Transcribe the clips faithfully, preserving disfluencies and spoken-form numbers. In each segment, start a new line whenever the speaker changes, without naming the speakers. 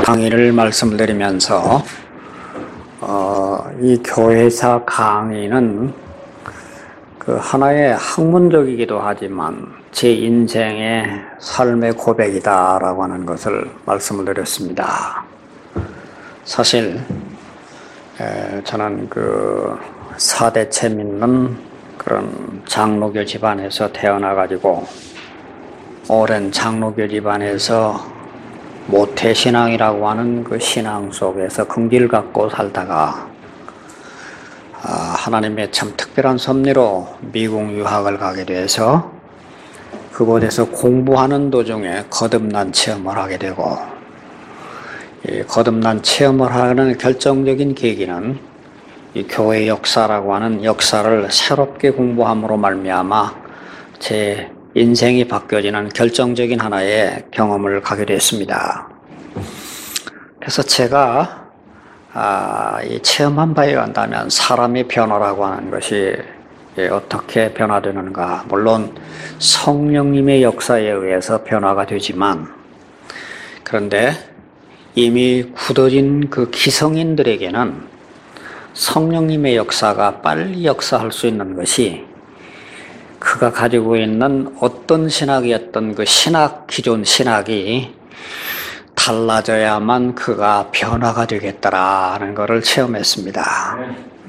강의를 말씀드리면서 어, 이 교회사 강의는 그 하나의 학문적이기도 하지만 제 인생의 삶의 고백이다라고 하는 것을 말씀을 드렸습니다. 사실 에, 저는 그 사대체 믿는 그런 장로교 집안에서 태어나가지고 오랜 장로교 집안에서 모태신앙이라고 하는 그 신앙 속에서 긍지를 갖고 살다가 아, 하나님의 참 특별한 섭리로 미국 유학을 가게 돼서 그곳에서 공부하는 도중에 거듭난 체험을 하게 되고 이 거듭난 체험을 하는 결정적인 계기는 이 교회 역사라고 하는 역사를 새롭게 공부함으로 말미암아 제 인생이 바뀌어지는 결정적인 하나의 경험을 가게 됐습니다. 그래서 제가 아, 이 체험한 바에 간다면 사람의 변화라고 하는 것이 어떻게 변화되는가, 물론 성령님의 역사에 의해서 변화가 되지만, 그런데 이미 굳어진 그 기성인들에게는 성령님의 역사가 빨리 역사할 수 있는 것이 그가 가지고 있는 어떤 신학이었던 그 신학, 기존 신학이 달라져야만 그가 변화가 되겠다라는 것을 체험했습니다.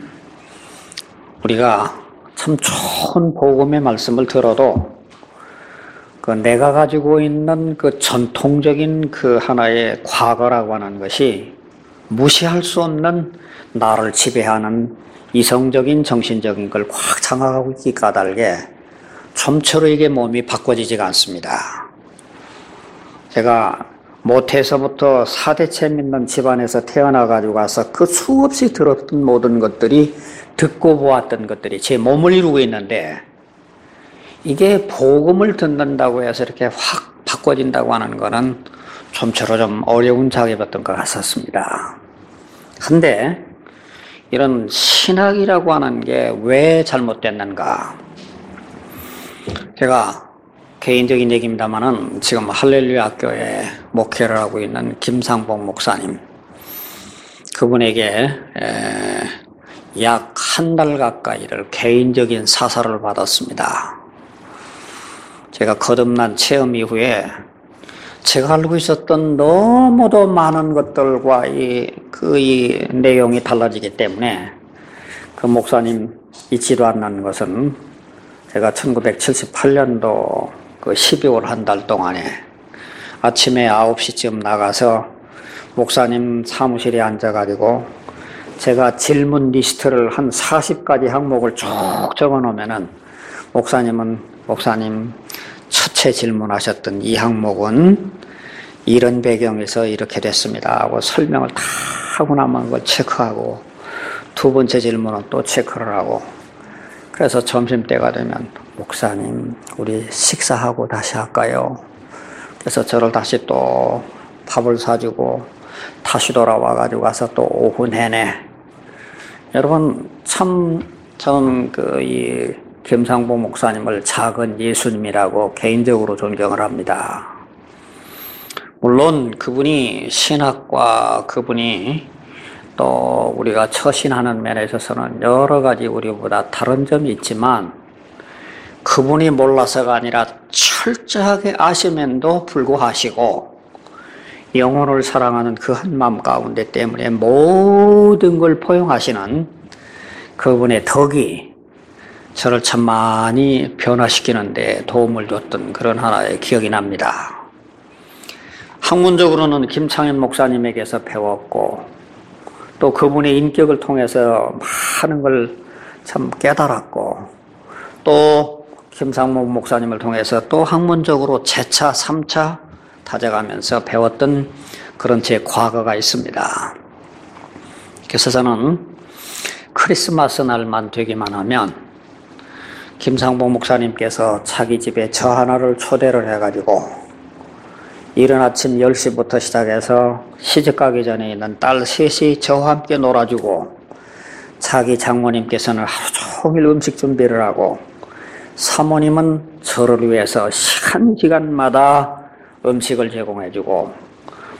우리가 참 좋은 복음의 말씀을 들어도 그 내가 가지고 있는 그 전통적인 그 하나의 과거라고 하는 것이 무시할 수 없는 나를 지배하는 이성적인 정신적인 걸 꽉 장악하고 있기 까닭에 좀처럼 이게 몸이 바꿔지지가 않습니다. 제가 모태에서부터 사대체 믿는 집안에서 태어나가지고 가서 그 수없이 들었던 모든 것들이, 듣고 보았던 것들이 제 몸을 이루고 있는데, 이게 복음을 듣는다고 해서 이렇게 확 바꿔진다고 하는 거는 좀처럼 좀 어려운 작업이었던 것 같았습니다. 근데 이런 신학이라고 하는 게 왜 잘못됐는가? 제가 개인적인 얘기입니다만은 지금 할렐루야 학교에 목회를 하고 있는 김상복 목사님, 그분에게 약 한 달 가까이를 개인적인 사사를 받았습니다. 제가 거듭난 체험 이후에 제가 알고 있었던 너무도 많은 것들과 이, 그, 이 내용이 달라지기 때문에 그 목사님 잊지도 않는 것은 제가 천구백칠십팔 년도 그 십이월 한 달 동안에 아침에 아홉 시쯤 나가서 목사님 사무실에 앉아가지고 제가 질문 리스트를 한 사십 가지 항목을 쭉 적어 놓으면은 목사님은, 목사님 첫째 질문하셨던 이 항목은 이런 배경에서 이렇게 됐습니다 하고 설명을 다 하고 나면 그걸 체크하고, 두 번째 질문은 또 체크를 하고, 그래서 점심때가 되면 목사님 우리 식사하고 다시 할까요? 그래서 저를 다시 또 밥을 사주고 다시 돌아와가지고 가서 또 오후 내내, 여러분 참 저는 그 이 김상복 목사님을 작은 예수님이라고 개인적으로 존경을 합니다. 물론 그분이 신학과 그분이 또 우리가 처신하는 면에 있어서는 여러 가지 우리보다 다른 점이 있지만, 그분이 몰라서가 아니라 철저하게 아심에도 불구하시고 영혼을 사랑하는 그 한 마음 가운데 때문에 모든 걸 포용하시는 그분의 덕이 저를 참 많이 변화시키는 데 도움을 줬던 그런 하나의 기억이 납니다. 학문적으로는 김창현 목사님에게서 배웠고, 또 그분의 인격을 통해서 많은 걸 참 깨달았고, 또 김상복 목사님을 통해서 또 학문적으로 재차 삼차 다져가면서 배웠던 그런 제 과거가 있습니다. 그래서 저는 크리스마스 날만 되기만 하면 김상복 목사님께서 자기 집에 저 하나를 초대를 해가지고 이른 아침 열 시부터 시작해서 시집가기 전에 있는 딸 셋이 저와 함께 놀아주고, 자기 장모님께서는 하루 종일 음식 준비를 하고, 사모님은 저를 위해서 시간 시간마다 음식을 제공해주고,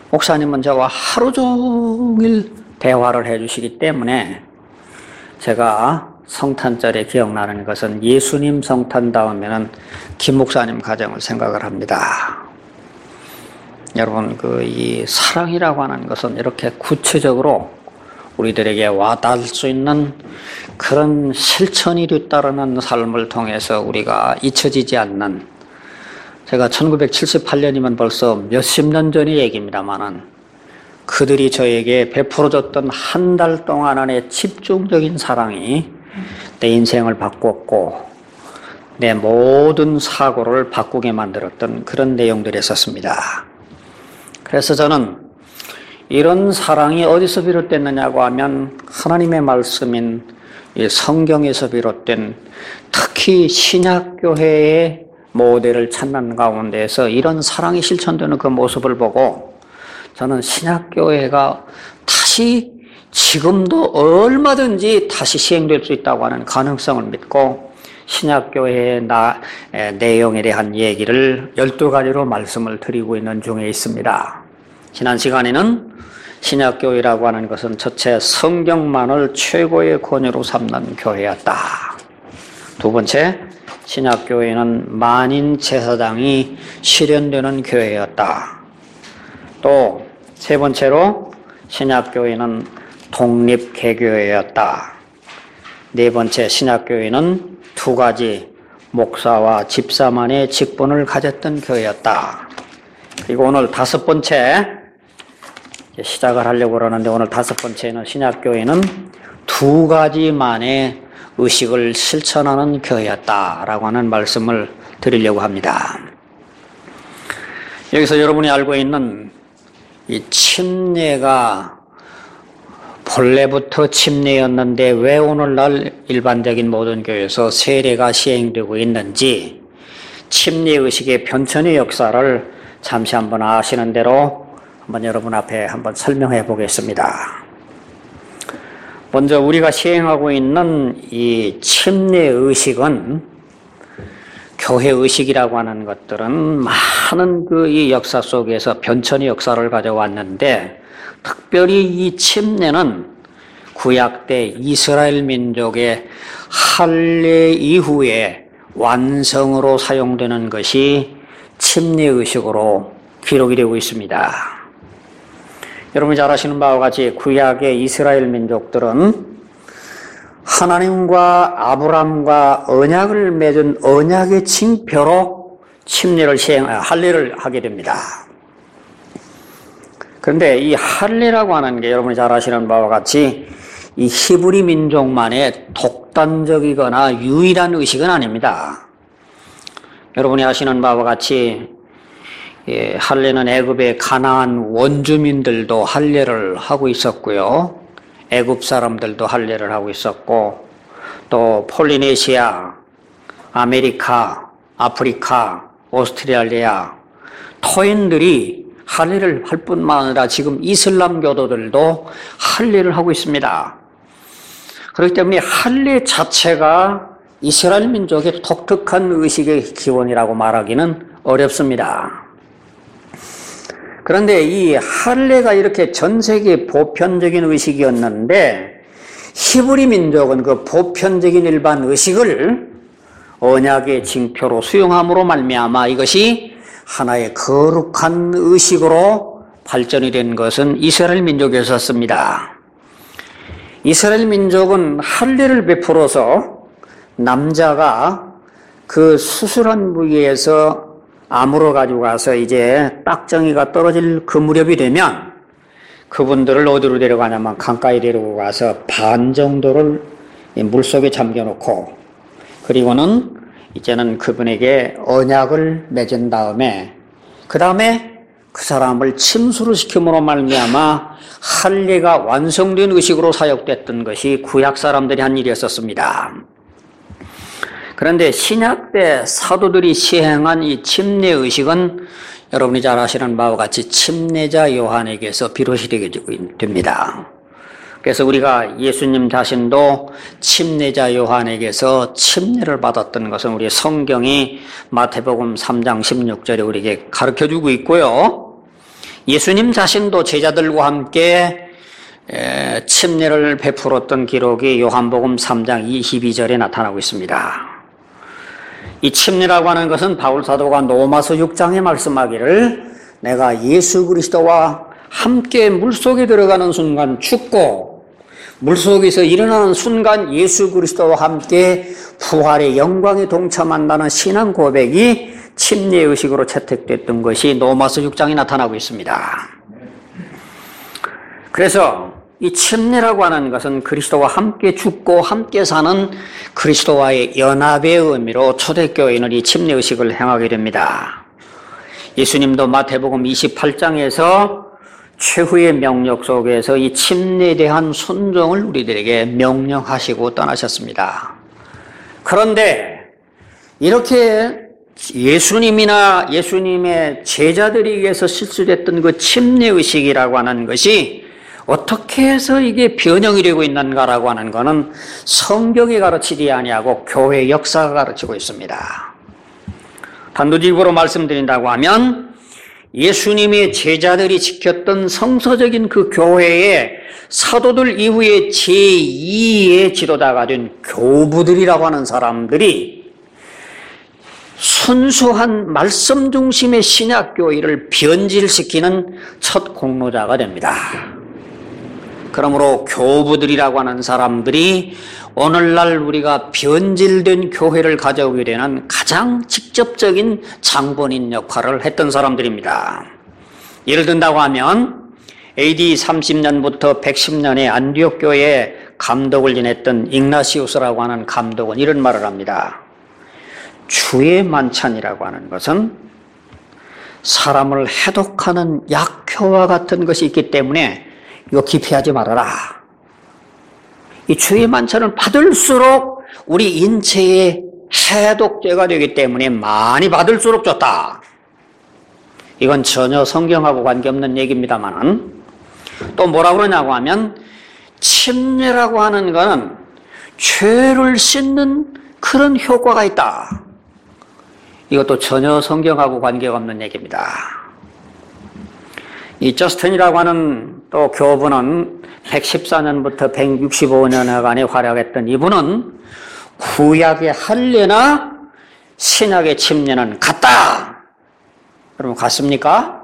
목사님은 저와 하루 종일 대화를 해주시기 때문에 제가 성탄절에 기억나는 것은 예수님 성탄 다음에는 김 목사님 가정을 생각을 합니다. 여러분, 그 이 사랑이라고 하는 것은 이렇게 구체적으로 우리들에게 와닿을 수 있는 그런 실천이 뒤따르는 삶을 통해서 우리가 잊혀지지 않는, 제가 천구백칠십팔 년이면 벌써 몇십 년 전의 얘기입니다만은 그들이 저에게 베풀어줬던 한 달 동안 안에 집중적인 사랑이 내 인생을 바꾸었고 내 모든 사고를 바꾸게 만들었던 그런 내용들이 있었습니다. 그래서 저는 이런 사랑이 어디서 비롯됐느냐고 하면 하나님의 말씀인 성경에서 비롯된, 특히 신약교회의 모델을 찾는 가운데서 이런 사랑이 실천되는 그 모습을 보고 저는 신약교회가 다시 지금도 얼마든지 다시 시행될 수 있다고 하는 가능성을 믿고 신약교회의 나, 에, 내용에 대한 얘기를 열두 가지로 말씀을 드리고 있는 중에 있습니다. 지난 시간에는 신약교회라고 하는 것은 첫째, 성경만을 최고의 권위로 삼는 교회였다. 두 번째, 신약교회는 만인 제사장이 실현되는 교회였다. 또 세 번째로 신약교회는 독립개교회였다. 네 번째, 신약교회는 두 가지 목사와 집사만의 직분을 가졌던 교회였다. 그리고 오늘 다섯 번째 시작을 하려고 그러는데, 오늘 다섯 번째는 신약교회는 두 가지만의 의식을 실천하는 교회였다라고 하는 말씀을 드리려고 합니다. 여기서 여러분이 알고 있는 이 침례가 본래부터 침례였는데 왜 오늘날 일반적인 모든 교회에서 세례가 시행되고 있는지, 침례의식의 변천의 역사를 잠시 한번 아시는 대로 한번 여러분 앞에 한번 설명해 보겠습니다. 먼저 우리가 시행하고 있는 이 침례의식은, 교회의식이라고 하는 것들은 많은 그 이 역사 속에서 변천의 역사를 가져왔는데, 특별히 이 침례는 구약 때 이스라엘 민족의 할례 이후에 완성으로 사용되는 것이 침례의식으로 기록이 되고 있습니다. 여러분이 잘 아시는 바와 같이 구약의 이스라엘 민족들은 하나님과 아브람과 언약을 맺은 언약의 징표로 침례를 시행, 할례를 하게 됩니다. 그런데 이 할례라고 하는 게 여러분이 잘 아시는 바와 같이 이 히브리 민족만의 독단적이거나 유일한 의식은 아닙니다. 여러분이 아시는 바와 같이 예, 할례는 애굽의 가나안 원주민들도 할례를 하고 있었고요. 애굽 사람들도 할례를 하고 있었고, 또 폴리네시아, 아메리카, 아프리카, 오스트레일리아 토인들이 할례를 할 뿐만 아니라 지금 이슬람 교도들도 할례를 하고 있습니다. 그렇기 때문에 할례 자체가 이스라엘 민족의 독특한 의식의 기원이라고 말하기는 어렵습니다. 그런데 이 할례가 이렇게 전 세계 보편적인 의식이었는데, 히브리 민족은 그 보편적인 일반 의식을 언약의 징표로 수용함으로 말미암아 이것이 하나의 거룩한 의식으로 발전이 된 것은 이스라엘 민족이었습니다. 이스라엘 민족은 할례를 베풀어서 남자가 그 수술한 부위에서 암으로 가지고 가서 이제 딱정이가 떨어질 그 무렵이 되면 그분들을 어디로 데려가냐면 강가에 데리고 가서 반 정도를 물속에 잠겨놓고, 그리고는 이제는 그분에게 언약을 맺은 다음에 그 다음에 그 사람을 침수를 시킴으로 말미암아 할례가 완성된 의식으로 사역됐던 것이 구약 사람들이 한 일이었었습니다. 그런데 신약 때 사도들이 시행한 이 침례 의식은 여러분이 잘 아시는 바와 같이 침례자 요한에게서 비롯이 되게 됩니다. 그래서 우리가 예수님 자신도 침례자 요한에게서 침례를 받았던 것은 우리 성경이 마태복음 삼 장 십육 절에 우리에게 가르쳐주고 있고요. 예수님 자신도 제자들과 함께 침례를 베풀었던 기록이 요한복음 삼 장 이십이 절에 나타나고 있습니다. 이 침례라고 하는 것은 바울 사도가 로마서 육 장에 말씀하기를 내가 예수 그리스도와 함께 물속에 들어가는 순간 죽고 물속에서 일어나는 순간 예수 그리스도와 함께 부활의 영광에 동참한다는 신앙 고백이 침례의식으로 채택됐던 것이 로마서 육 장에 나타나고 있습니다. 그래서 이 침례라고 하는 것은 그리스도와 함께 죽고 함께 사는 그리스도와의 연합의 의미로 초대교회는 이 침례의식을 행하게 됩니다. 예수님도 마태복음 이십팔 장에서 최후의 명령 속에서 이 침례에 대한 순종을 우리들에게 명령하시고 떠나셨습니다. 그런데 이렇게 예수님이나 예수님의 제자들에 의해서 실수됐던 그 침례의식이라고 하는 것이 어떻게 해서 이게 변형이 되고 있는가라고 하는 것은 성경이 가르치지 아니하고 교회 역사가 가르치고 있습니다. 단도직입으로 말씀드린다고 하면 예수님의 제자들이 지켰던 성서적인 그 교회의 사도들 이후에 제이의 지도자가 된 교부들이라고 하는 사람들이 순수한 말씀 중심의 신약교회를 변질시키는 첫 공로자가 됩니다. 그러므로 교부들이라고 하는 사람들이 오늘날 우리가 변질된 교회를 가져오게 되는 가장 직접적인 장본인 역할을 했던 사람들입니다. 예를 든다고 하면 에이디 삼십 년부터 백십 년에 안디옥 교회에 감독을 지냈던 ig나시우스라고 하는 감독은 이런 말을 합니다. 주의 만찬이라고 하는 것은 사람을 해독하는 약효와 같은 것이 있기 때문에 이거 기피하지 말아라. 이 주의 만찬을 받을수록 우리 인체의 해독제가 되기 때문에 많이 받을수록 좋다. 이건 전혀 성경하고 관계없는 얘기입니다만 또 뭐라고 그러냐고 하면 침례라고 하는 것은 죄를 씻는 그런 효과가 있다. 이것도 전혀 성경하고 관계가 없는 얘기입니다. 이 저스틴이라고 하는 또 교부는 백십사 년부터 백육십오 년간에 활약했던 이분은 구약의 할례나 신약의 침례는 같다. 여러분 같습니까?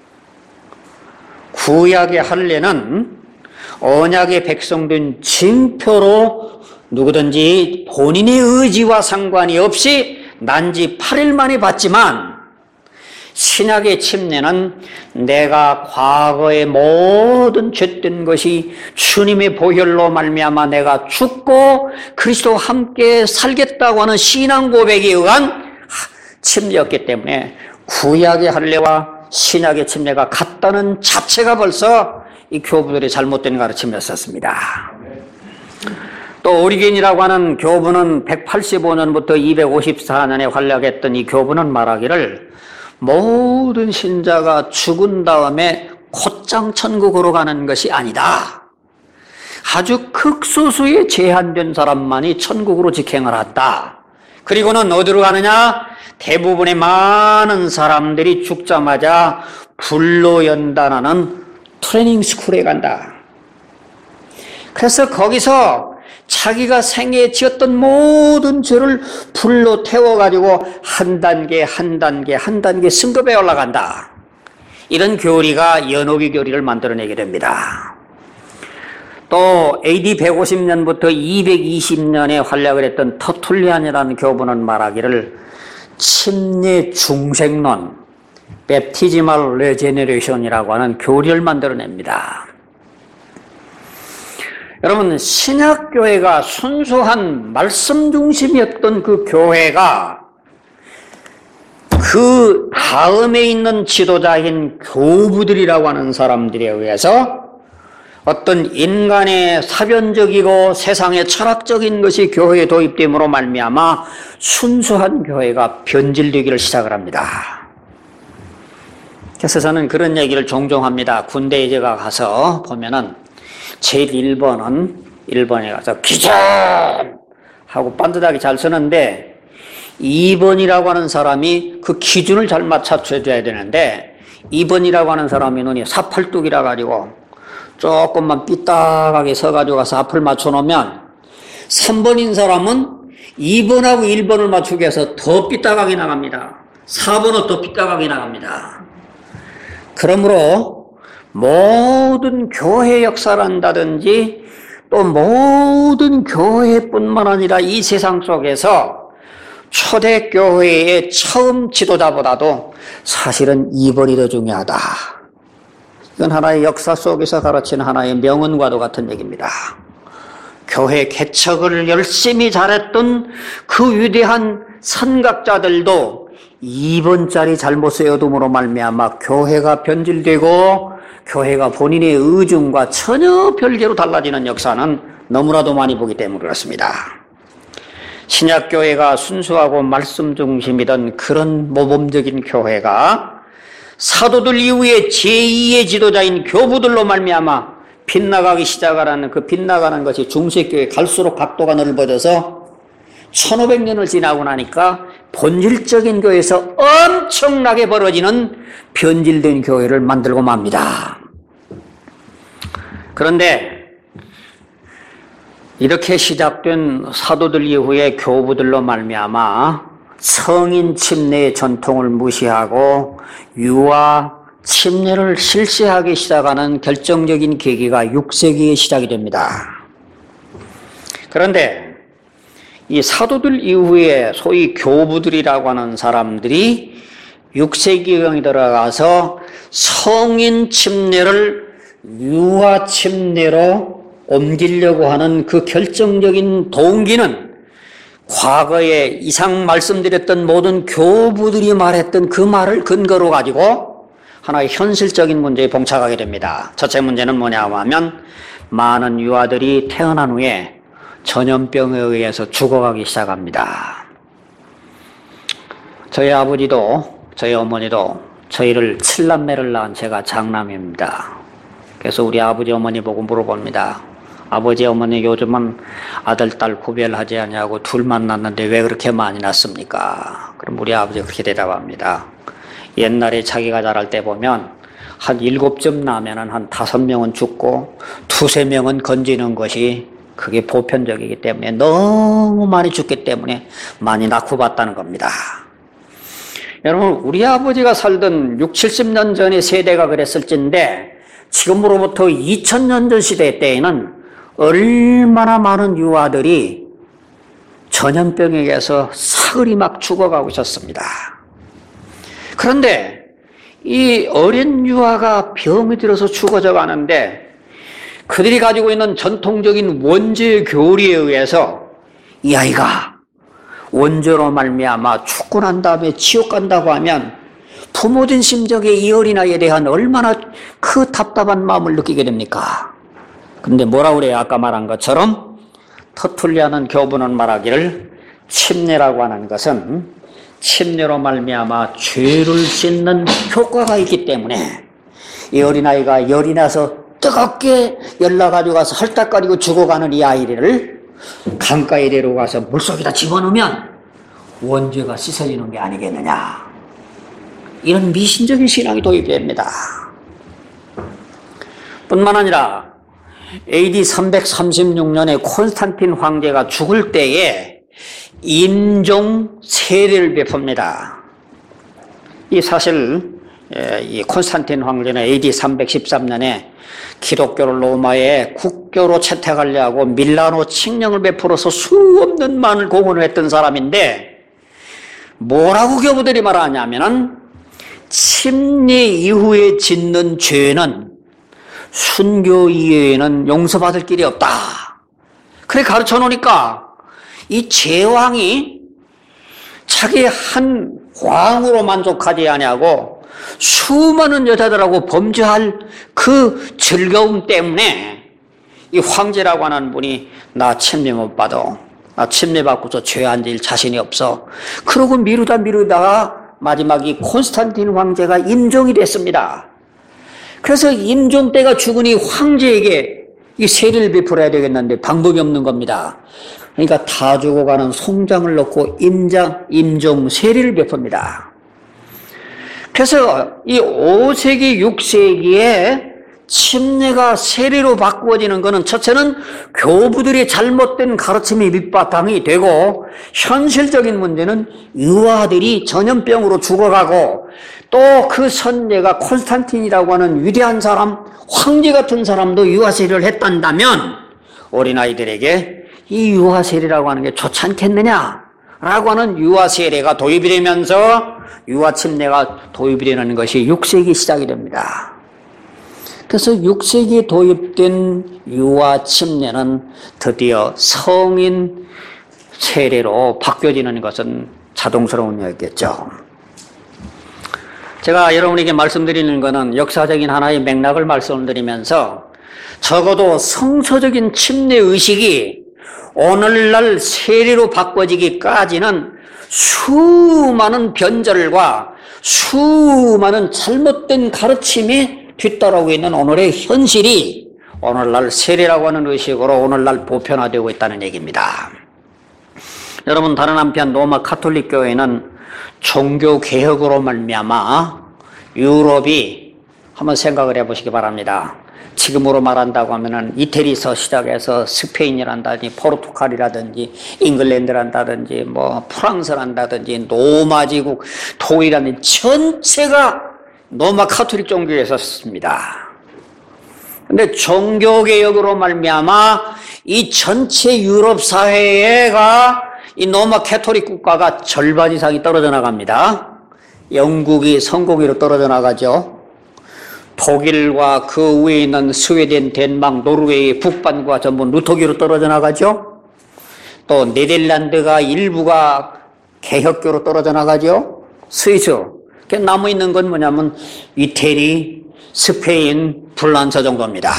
구약의 할례는 언약의 백성된 징표로 누구든지 본인의 의지와 상관이 없이 난지 팔 일 만에 받지만 신약의 침례는 내가 과거의 모든 죄된 것이 주님의 보혈로 말미암아 내가 죽고 그리스도와 함께 살겠다고 하는 신앙 고백에 의한 침례였기 때문에 구약의 할례와 신약의 침례가 같다는 자체가 벌써 이 교부들의 잘못된 가르침이었었습니다. 또 오리겐이라고 하는 교부는 백팔십오 년부터 이백오십사 년에 활약했던 이 교부는 말하기를 모든 신자가 죽은 다음에 곧장 천국으로 가는 것이 아니다. 아주 극소수의 제한된 사람만이 천국으로 직행을 한다. 그리고는 어디로 가느냐? 대부분의 많은 사람들이 죽자마자 불로 연단하는 트레이닝 스쿨에 간다. 그래서 거기서 자기가 생애에 지었던 모든 죄를 불로 태워가지고 한 단계 한 단계 한 단계 승급에 올라간다. 이런 교리가 연옥의 교리를 만들어내게 됩니다. 또 에이디 백오십 년부터 이백이십 년에 활약을 했던 터툴리안이라는 교부는 말하기를 침례 중생론, 베프티지멀 레제네레이션이라고 하는 교리를 만들어냅니다. 여러분, 신약교회가 순수한 말씀 중심이었던 그 교회가 그 다음에 있는 지도자인 교부들이라고 하는 변질에 의해서 어떤 인간의 사변적이고 세상의 철학적인 것이 교회에 도입됨으로 말미암아 순수한 교회가 변질되기를 시작을 합니다. 그래서 저는 그런 얘기를 종종 합니다. 군대에 제가 가서 보면은 제일 일 번은 일본에 가서 기전! 하고 반듯하게 잘 쓰는데 이 번이라고 하는 사람이 그 기준을 잘 맞춰줘야 되는데 이 번이라고 하는 사람이 눈이 사팔뚝이라 가지고 조금만 삐딱하게 서가지고 가서 앞을 맞춰놓으면 삼 번인 사람은 이 번하고 일 번을 맞추기 위해서 더 삐딱하게 나갑니다. 사 번은 더 삐딱하게 나갑니다. 그러므로 모든 교회 역사를 한다든지 또 모든 교회뿐만 아니라 이 세상 속에서 초대교회의 처음 지도자보다도 사실은 이 번이 더 중요하다. 이건 하나의 역사 속에서 가르치는 하나의 명언과도 같은 얘기입니다. 교회 개척을 열심히 잘했던 그 위대한 선각자들도 이 번짜리 잘못 세워둠으로 말미암아 교회가 변질되고 교회가 본인의 의중과 전혀 별개로 달라지는 역사는 너무나도 많이 보기 때문에 그렇습니다. 신약교회가 순수하고 말씀 중심이던 그런 모범적인 교회가 사도들 이후에 제이의 지도자인 교부들로 말미암아 빗나가기 시작하는 그 빗나가는 것이 중세교회 갈수록 각도가 넓어져서 천오백 년을 지나고 나니까 본질적인 교회에서 엄청나게 벌어지는 변질된 교회를 만들고 맙니다. 그런데 이렇게 시작된 사도들 이후에 교부들로 말미암아 성인 침례의 전통을 무시하고 유아 침례를 실시하기 시작하는 결정적인 계기가 육 세기에 시작이 됩니다. 그런데 이 사도들 이후에 소위 교부들이라고 하는 사람들이 육 세기경에 들어가서 성인 침례를 유아 침례로 옮기려고 하는 그 결정적인 동기는 과거에 이상 말씀드렸던 모든 교부들이 말했던 그 말을 근거로 가지고 하나의 현실적인 문제에 봉착하게 됩니다. 첫째 문제는 뭐냐고 하면 많은 유아들이 태어난 후에 전염병에 의해서 죽어가기 시작합니다. 저희 아버지도 저희 어머니도 저희를 칠남매를 낳은 제가 장남입니다. 그래서 우리 아버지 어머니 보고 물어봅니다. 아버지 어머니 요즘은 아들 딸 구별하지 않냐고 둘만 낳는데 왜 그렇게 많이 낳습니까? 그럼 우리 아버지가 그렇게 대답합니다. 옛날에 자기가 자랄 때 보면 한 일곱 점 나면은 한 다섯 명은 죽고 두세 명은 건지는 것이 그게 보편적이기 때문에 너무 많이 죽기 때문에 많이 낳고 봤다는 겁니다. 여러분, 우리 아버지가 살던 육, 칠십 년 전의 세대가 그랬을진데 지금으로부터 이천 년 전 시대 때에는 얼마나 많은 유아들이 전염병에 의해서 사흘이 막 죽어가고 있었습니다. 그런데 이 어린 유아가 병이 들어서 죽어져 가는데 그들이 가지고 있는 전통적인 원죄 교리에 의해서 이 아이가 원죄로 말미암아 죽고 난 다음에 지옥 간다고 하면 부모진 심정에 이 어린아이에 대한 얼마나 그 답답한 마음을 느끼게 됩니까? 근데 뭐라 그래요? 아까 말한 것처럼 터툴리아는 교부는 말하기를 침례라고 하는 것은 침례로 말미암아 죄를 씻는 효과가 있기 때문에 이 어린아이가 열이 나서 뜨겁게 열나가지고 가서 헐떡거리고 죽어가는 이 아이를 강가에 데려가서 물속에다 집어넣으면 원죄가 씻어지는 게 아니겠느냐. 이런 미신적인 신앙이 도입이 됩니다. 뿐만 아니라 에이디 삼백삼십육 년에 콘스탄틴 황제가 죽을 때에 임종 세례를 베풉니다. 이 사실 이 콘스탄틴 황제는 에이디 삼백십삼 년에 기독교를 로마의 국교로 채택하려고 밀라노 칙령을 베풀어서 수 없는 만을 공헌을 했던 사람인데 뭐라고 교부들이 말하냐면은 침례 이후에 짓는 죄는 순교 이외에는 용서받을 길이 없다. 그래 가르쳐 놓으니까 이 제왕이 자기 한 왕으로 만족하지 아니하고 수많은 여자들하고 범죄할 그 즐거움 때문에 이 황제라고 하는 분이 나 침례 못 받아. 나 침례 받고서 죄 안 질 자신이 없어. 그러고 미루다 미루다가 마지막 이 콘스탄틴 황제가 임종이 됐습니다. 그래서 임종 때가 죽으니 황제에게 이 세례를 베풀어야 되겠는데 방법이 없는 겁니다. 그러니까 다 죽어가는 송장을 넣고 임장, 임종 세례를 베풉니다. 그래서 이 오 세기, 육 세기에 침례가 세례로 바꾸어지는 것은 첫째는 교부들의 잘못된 가르침이 밑바탕이 되고, 현실적인 문제는 유아들이 전염병으로 죽어가고, 또 그 선제가 콘스탄틴이라고 하는 위대한 사람, 황제 같은 사람도 유아세례를 했단다면 어린아이들에게 이 유아세례라고 하는 게 좋지 않겠느냐 라고 하는 유아세례가 도입이 되면서 유아침례가 도입이 되는 것이 육 세기 시작이 됩니다. 그래서 육 세기에 도입된 유아침례는 드디어 성인 세례로 바뀌어지는 것은 자동스러운 일이겠죠. 제가 여러분에게 말씀드리는 것은 역사적인 하나의 맥락을 말씀드리면서 적어도 성서적인 침례 의식이 오늘날 세례로 바꿔지기까지는 수많은 변절과 수많은 잘못된 가르침이 뒤따르고 있는 오늘의 현실이 오늘날 세례라고 하는 의식으로 오늘날 보편화되고 있다는 얘기입니다. 여러분, 다른 한편 로마 가톨릭 교회는 종교 개혁으로 말미암아 유럽이 한번 생각을 해보시기 바랍니다. 지금으로 말한다고 하면은 이태리에서 시작해서 스페인이란다든지 포르투갈이라든지 잉글랜드란다든지 뭐 프랑스란다든지 노마지국 독일이라든지 전체가 로마 가톨릭 종교에 있었습니다. 근데 종교개혁으로 말미암아 이 전체 유럽 사회가 이 로마 가톨릭 국가가 절반 이상이 떨어져 나갑니다. 영국이 성공위로 떨어져 나가죠. 독일과 그 위에 있는 스웨덴, 덴마크, 노르웨이, 북반구가 전부 루터교로 떨어져 나가죠. 또 네덜란드가 일부가 개혁교로 떨어져 나가죠. 스위스. 남아있는 건 뭐냐면 이태리, 스페인, 프랑스 정도입니다.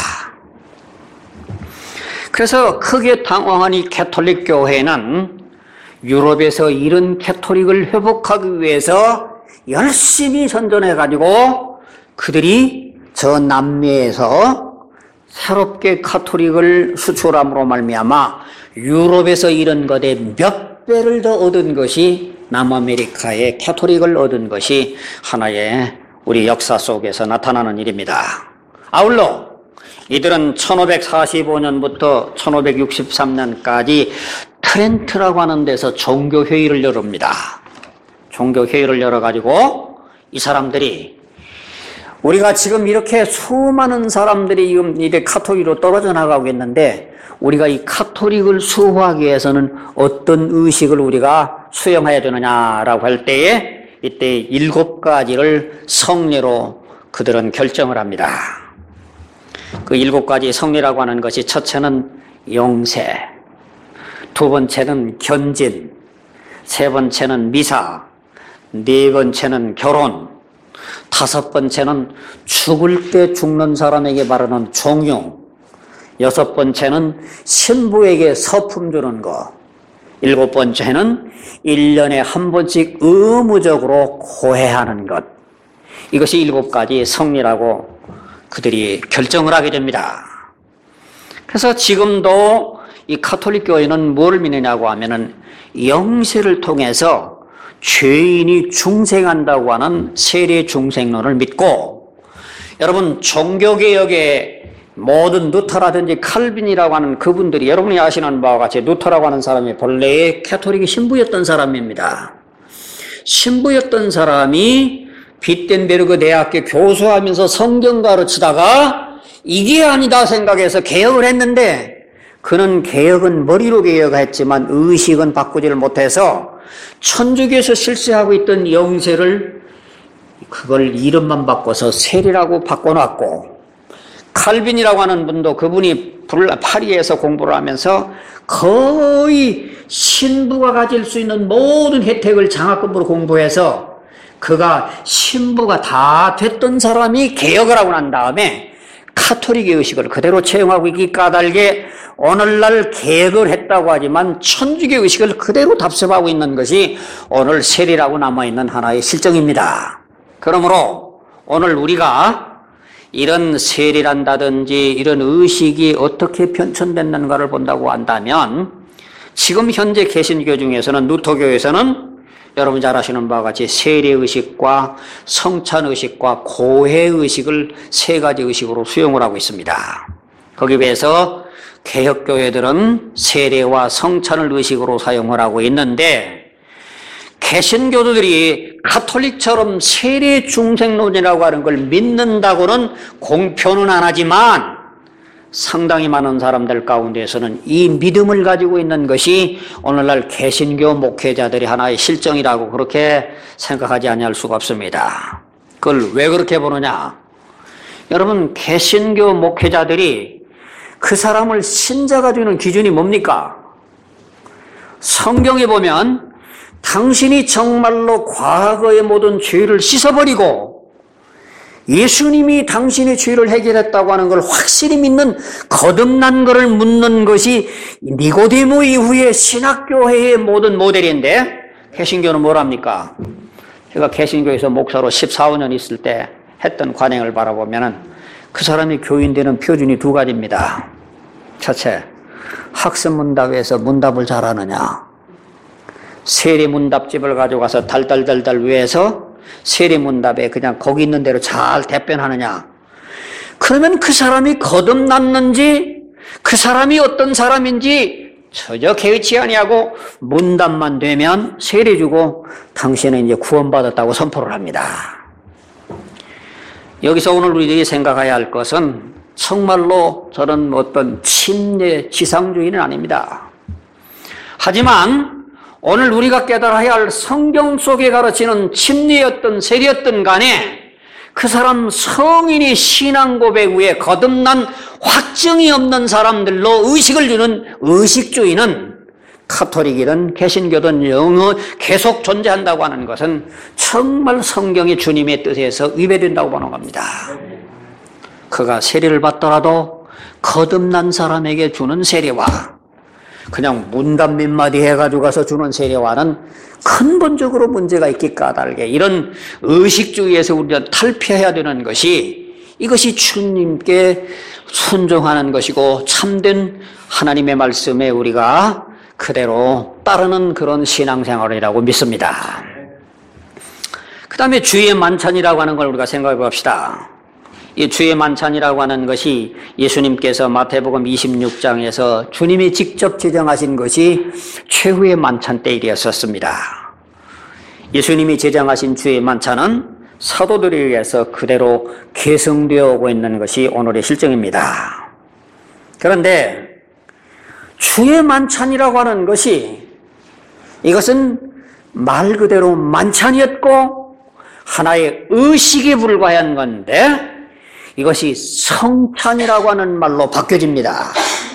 그래서 크게 당황한 이 가톨릭 교회는 유럽에서 이런 가톨릭을 회복하기 위해서 열심히 선전해가지고 그들이 저 남미에서 새롭게 가톨릭을 수출함으로 말미암아 유럽에서 이런 것에 몇 배를 더 얻은 것이 남아메리카의 가톨릭을 얻은 것이 하나의 우리 역사 속에서 나타나는 일입니다. 아울러 이들은 천오백사십오 년부터 천오백육십삼 년까지 트렌트라고 하는 데서 종교회의를 열습니다. 종교회의를 열어가지고 이 사람들이 우리가 지금 이렇게 수많은 사람들이 지금 이제 카톨릭으로 떨어져 나가고 있는데 우리가 이 카톨릭을 수호하기 위해서는 어떤 의식을 우리가 수용해야 되느냐라고 할 때에 이때 일곱 가지를 성례로 그들은 결정을 합니다. 그 일곱 가지 성례라고 하는 것이 첫째는 영세, 두 번째는 견진, 세 번째는 미사, 네 번째는 결혼, 다섯 번째는 죽을 때 죽는 사람에게 바르는 종용, 여섯 번째는 신부에게 서품 주는 것, 일곱 번째는 일 년에 한 번씩 의무적으로 고해하는 것. 이것이 일곱 가지 성례라고 그들이 결정을 하게 됩니다. 그래서 지금도 이 가톨릭 교회는 뭘 믿느냐고 하면은 영세를 통해서 죄인이 중생한다고 하는 세례 중생론을 믿고, 여러분 종교개혁의 모든 루터라든지 칼빈이라고 하는 그분들이 여러분이 아시는 바와 같이 루터라고 하는 사람이 본래 가톨릭의 신부였던 사람입니다. 신부였던 사람이 비텐베르그 대학교 교수하면서 성경 가르치다가 이게 아니다 생각해서 개혁을 했는데, 그는 개혁은 머리로 개혁했지만 의식은 바꾸지를 못해서 천주교에서 실시하고 있던 영세를 그걸 이름만 바꿔서 세례라고 바꿔놨고, 칼빈이라고 하는 분도 그분이 파리에서 공부를 하면서 거의 신부가 가질 수 있는 모든 혜택을 장학금으로 공부해서 그가 신부가 다 됐던 사람이 개혁을 하고 난 다음에 가톨릭의 의식을 그대로 채용하고 있기 까닭에 오늘날 개혁을 했다고 하지만 천주교 의식을 그대로 답습하고 있는 것이 오늘 세례라고 남아있는 하나의 실정입니다. 그러므로 오늘 우리가 이런 세례란다든지 이런 의식이 어떻게 변천됐는가를 본다고 한다면 지금 현재 개신교 중에서는 루터교에서는 여러분 잘 아시는 바와 같이 세례의식과 성찬의식과 고해의식을 세 가지 의식으로 수용을 하고 있습니다. 거기에 비해서 개혁교회들은 세례와 성찬을 의식으로 사용을 하고 있는데, 개신교도들이 가톨릭처럼 세례 중생론이라고 하는 걸 믿는다고는 공표는 안 하지만 상당히 많은 사람들 가운데에서는 이 믿음을 가지고 있는 것이 오늘날 개신교 목회자들이 하나의 실정이라고 그렇게 생각하지 아니할 수가 없습니다. 그걸 왜 그렇게 보느냐? 여러분, 개신교 목회자들이 그 사람을 신자가 되는 기준이 뭡니까? 성경에 보면 당신이 정말로 과거의 모든 죄를 씻어버리고 예수님이 당신의 죄를 해결했다고 하는 걸 확실히 믿는 거듭난 것을 묻는 것이 니고데모 이후의 신학교회의 모든 모델인데, 개신교는 뭐랍니까? 제가 개신교에서 목사로 십사, 오 년 있을 때 했던 관행을 바라보면 그 사람이 교인되는 표준이 두 가지입니다. 첫째, 학습 문답에서 문답을 잘하느냐. 세례 문답집을 가져가서 달달달달 위해서 세례 문답에 그냥 거기 있는 대로 잘 답변하느냐. 그러면 그 사람이 거듭났는지 그 사람이 어떤 사람인지 전혀 개의치 아니하고 문답만 되면 세례 주고 당신은 이제 구원받았다고 선포를 합니다. 여기서 오늘 우리들이 생각해야 할 것은 정말로 저는 어떤 침례 지상주의는 아닙니다. 하지만 오늘 우리가 깨달아야 할 성경 속에 가르치는 침례였든 세례였든 간에 그 사람 성인이 신앙 고백 후에 거듭난 확증이 없는 사람들로 의식을 주는 의식주의는 카톨릭이든 개신교든 영어 계속 존재한다고 하는 것은 정말 성경의 주님의 뜻에서 위배된다고 보는 겁니다. 그가 세례를 받더라도 거듭난 사람에게 주는 세례와 그냥 문답 몇 마디 해가지고 가서 주는 세례와는 근본적으로 문제가 있기 까닭에 이런 의식주의에서 우리가 탈피해야 되는 것이, 이것이 주님께 순종하는 것이고 참된 하나님의 말씀에 우리가 그대로 따르는 그런 신앙생활이라고 믿습니다. 그 다음에 주의 만찬이라고 하는 걸 우리가 생각해 봅시다. 이 주의 만찬이라고 하는 것이 예수님께서 마태복음 이십육 장에서 주님이 직접 제정하신 것이 최후의 만찬 때 일이었었습니다. 예수님이 제정하신 주의 만찬은 사도들에 의해서 그대로 계승되어 오고 있는 것이 오늘의 실정입니다. 그런데 주의 만찬이라고 하는 것이, 이것은 말 그대로 만찬이었고 하나의 의식에 불과한 건데 이것이 성찬이라고 하는 말로 바뀌어집니다.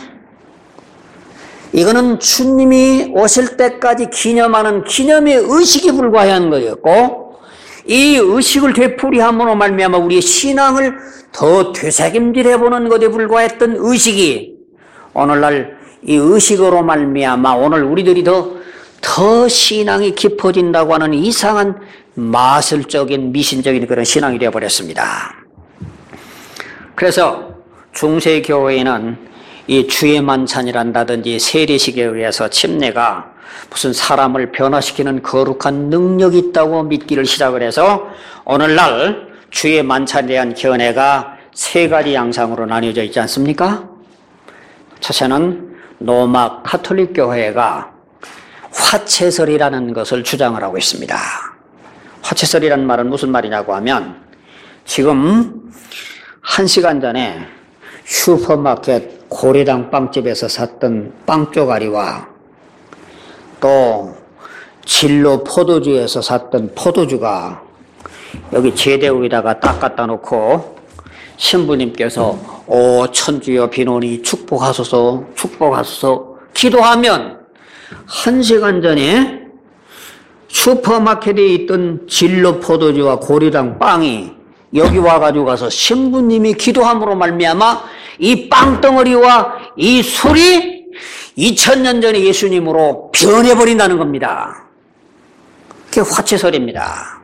이거는 주님이 오실 때까지 기념하는 기념의 의식에 불과한 거였고, 이 의식을 되풀이함으로 말미암아 우리의 신앙을 더 되새김질해보는 것에 불과했던 의식이 오늘날 이 의식으로 말미암아 오늘 우리들이 더, 더 신앙이 깊어진다고 하는 이상한 마술적인 미신적인 그런 신앙이 되어버렸습니다. 그래서 중세교회에는 이 주의 만찬이란다든지 세례식에 의해서 침례가 무슨 사람을 변화시키는 거룩한 능력이 있다고 믿기를 시작을 해서 오늘날 주의 만찬에 대한 견해가 세 가지 양상으로 나뉘어져 있지 않습니까? 첫째는 로마 카톨릭 교회가 화채설이라는 것을 주장을 하고 있습니다. 화채설이라는 말은 무슨 말이냐고 하면, 지금 한 시간 전에 슈퍼마켓 고래당 빵집에서 샀던 빵 쪼가리와 또 진로 포도주에서 샀던 포도주가 여기 제대 위에다가 딱 갖다 놓고 신부님께서 오 천주여 비노니 축복하소서 축복하소서 기도하면 한 시간 전에 슈퍼마켓에 있던 진로 포도주와 고래당 빵이 여기 와가지고 가서 신부님이 기도함으로 말미암아 이 빵덩어리와 이 술이 이천 년 전에 예수님으로 변해버린다는 겁니다. 그게 화채설입니다.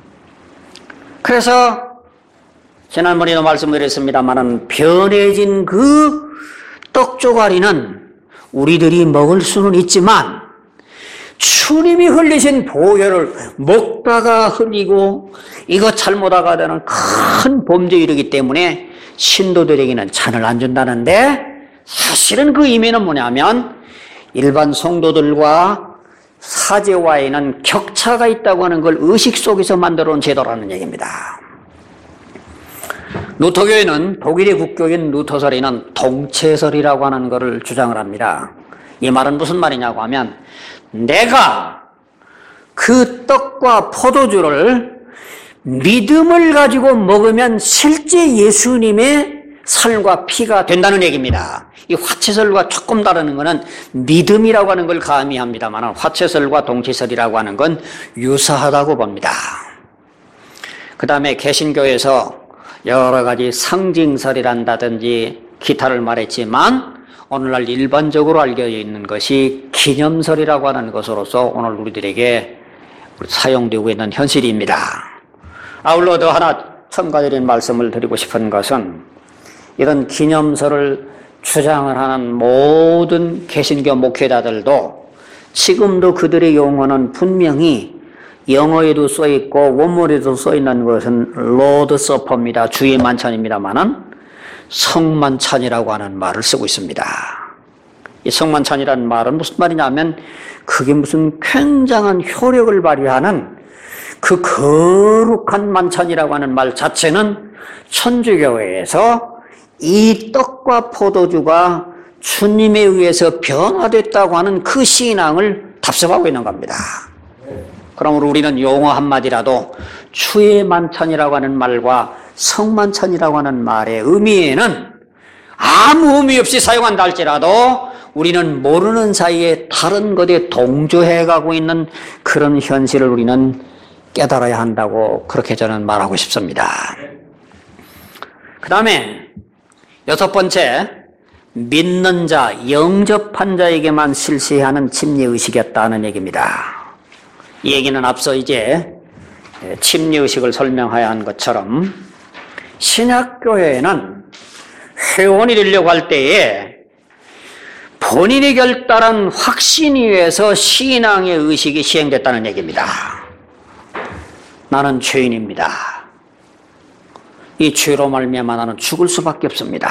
그래서 지난번에도 말씀드렸습니다마는 변해진 그 떡조가리는 우리들이 먹을 수는 있지만 주님이 흘리신 보혈을 먹다가 흘리고 이것 잘못하가 되는 큰 범죄에 이르기 때문에 신도들에게는 잔을 안 준다는데, 사실은 그 의미는 뭐냐면 일반 성도들과 사제와에는 격차가 있다고 하는 걸 의식 속에서 만들어 놓은 제도라는 얘기입니다. 루터교회는 독일의 국교인 루터설에는 동체설이라고 하는 것을 주장을 합니다. 이 말은 무슨 말이냐고 하면, 내가 그 떡과 포도주를 믿음을 가지고 먹으면 실제 예수님의 살과 피가 된다는 얘기입니다. 이 화채설과 조금 다르는 것은 믿음이라고 하는 걸 가미합니다만, 화채설과 동체설이라고 하는 건 유사하다고 봅니다. 그 다음에 개신교에서 여러 가지 상징설이란다든지 기타를 말했지만, 오늘날 일반적으로 알려져 있는 것이 기념설이라고 하는 것으로서 오늘 우리들에게 사용되고 있는 현실입니다. 아울러 더 하나 첨가드린 말씀을 드리고 싶은 것은, 이런 기념설을 주장을 하는 모든 개신교 목회자들도 지금도 그들의 용어는 분명히 영어에도 써있고 원문에도 써있는 것은 로드 서퍼입니다. 주의 만찬입니다만은 성만찬이라고 하는 말을 쓰고 있습니다. 이 성만찬이라는 말은 무슨 말이냐면, 그게 무슨 굉장한 효력을 발휘하는 그 거룩한 만찬이라고 하는 말 자체는 천주교회에서 이 떡과 포도주가 주님에 의해서 변화됐다고 하는 그 신앙을 답습하고 있는 겁니다. 그러므로 우리는 용어 한마디라도 주의 만찬이라고 하는 말과 성만찬이라고 하는 말의 의미에는 아무 의미 없이 사용한다 할지라도 우리는 모르는 사이에 다른 것에 동조해 가고 있는 그런 현실을 우리는 깨달아야 한다고, 그렇게 저는 말하고 싶습니다. 그 다음에 여섯 번째, 믿는 자, 영접한 자에게만 실시하는 침례의식이었다는 얘기입니다. 이 얘기는 앞서 이제 침례의식을 설명해야 한 것처럼, 신약교회에는 회원이 되려고 할 때에 본인이 결단한 확신 위에서 신앙의 의식이 시행됐다는 얘기입니다. 나는 죄인입니다. 이 죄로 말미암아 나는 죽을 수밖에 없습니다.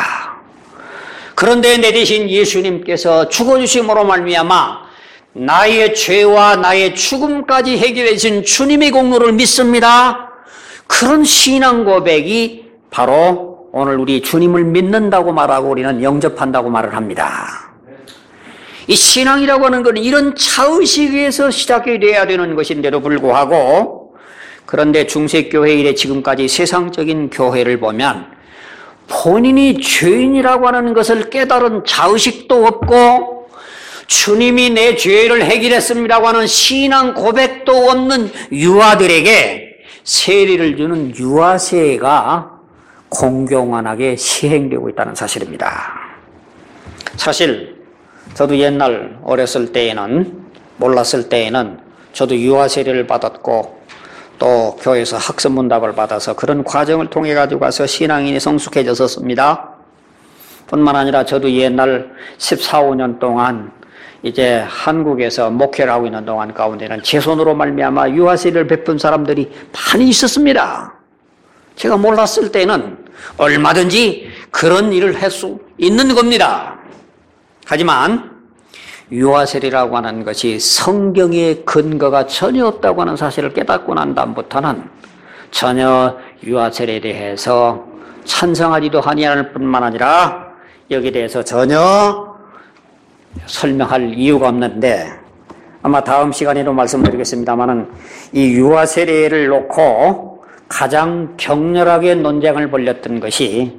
그런데 내 대신 예수님께서 죽어주심으로 말미암아 나의 죄와 나의 죽음까지 해결해 주신 주님의 공로를 믿습니다. 그런 신앙 고백이 바로 오늘 우리 주님을 믿는다고 말하고 우리는 영접한다고 말을 합니다. 이 신앙이라고 하는 것은 이런 차의식에서 시작이 돼야 되는 것인데도 불구하고, 그런데 중세교회 이래 지금까지 세상적인 교회를 보면 본인이 죄인이라고 하는 것을 깨달은 자의식도 없고, 주님이 내 죄를 해결했습니다고 하는 신앙 고백도 없는 유아들에게 세례를 주는 유아세가 공공연하게 시행되고 있다는 사실입니다. 사실 저도 옛날 어렸을 때에는, 몰랐을 때에는 저도 유아세례를 받았고 또 교회에서 학습문답을 받아서 그런 과정을 통해 가지고 가서 신앙인이 성숙해졌었습니다. 뿐만 아니라 저도 옛날 십사, 오 년 동안 이제 한국에서 목회를 하고 있는 동안 가운데는 제 손으로 말미암아 유아세례를 베푼 사람들이 많이 있었습니다. 제가 몰랐을 때는 얼마든지 그런 일을 할 수 있는 겁니다. 하지만 유아세례라고 하는 것이 성경의 근거가 전혀 없다고 하는 사실을 깨닫고 난 다음부터는 전혀 유아세례에 대해서 찬성하지도 아니할 뿐만 아니라 여기에 대해서 전혀 설명할 이유가 없는데, 아마 다음 시간에도 말씀드리겠습니다만은 이 유아세례를 놓고 가장 격렬하게 논쟁을 벌였던 것이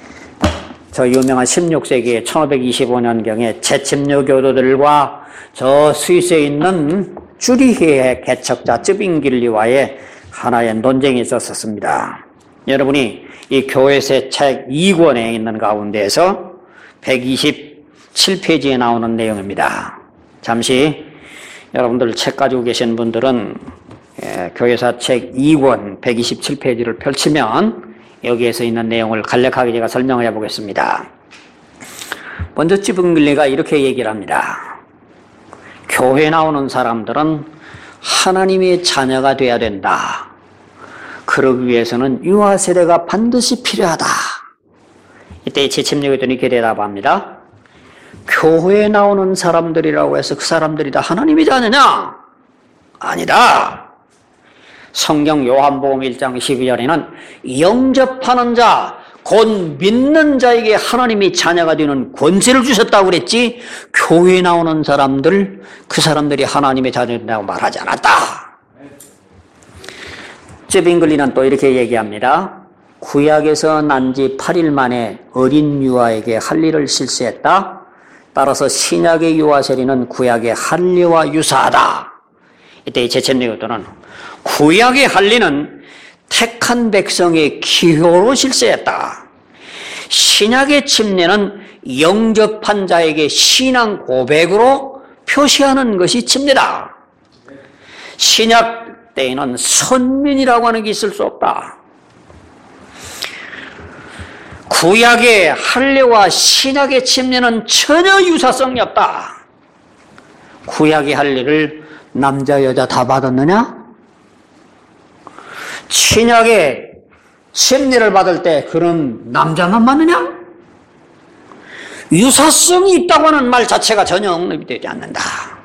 저 유명한 십육 세기 천오백이십오 년경에 재침료 교도들과 저 스위스에 있는 쭈리히의 개척자 쯔빙길리와의 하나의 논쟁이 있었습니다. 여러분이 이 교회새 책 이 권에 있는 가운데에서 백이십칠 페이지에 나오는 내용입니다. 잠시 여러분들 책 가지고 계신 분들은 교회사 책 이 권 백이십칠 페이지를 펼치면 여기에서 있는 내용을 간략하게 제가 설명을 해보겠습니다. 먼저 찌붕길리가 이렇게 얘기를 합니다. 교회 나오는 사람들은 하나님의 자녀가 되어야 된다. 그러기 위해서는 유아 세례가 반드시 필요하다. 이때 지침여교들이 이렇게 대답합니다. 교회에 나오는 사람들이라고 해서 그 사람들이 다 하나님의 자녀냐? 아니다. 성경 요한복음 일 장 십이 절에는 영접하는 자, 곧 믿는 자에게 하나님이 자녀가 되는 권세를 주셨다고 그랬지, 교회에 나오는 사람들, 그 사람들이 하나님의 자녀라고 말하지 않았다. 쯔빙글리는 또 이렇게 얘기합니다. 구약에서 난 지 팔 일 만에 어린 유아에게 할 일을 실시했다. 따라서 신약의 유아 세례는 구약의 할례와 유사하다. 이때 제천리교도는 구약의 할례는 택한 백성의 기호로 실시했다. 신약의 침례는 영접한 자에게 신앙 고백으로 표시하는 것이 침례다. 신약 때에는 선민이라고 하는 게 있을 수 없다. 구약의 할례와 신약의 침례는 전혀 유사성이 없다. 구약의 할례를 남자 여자 다 받았느냐? 신약의 침례를 받을 때 그런 남자만 받느냐? 유사성이 있다고 하는 말 자체가 전혀 언급이 되지 않는다.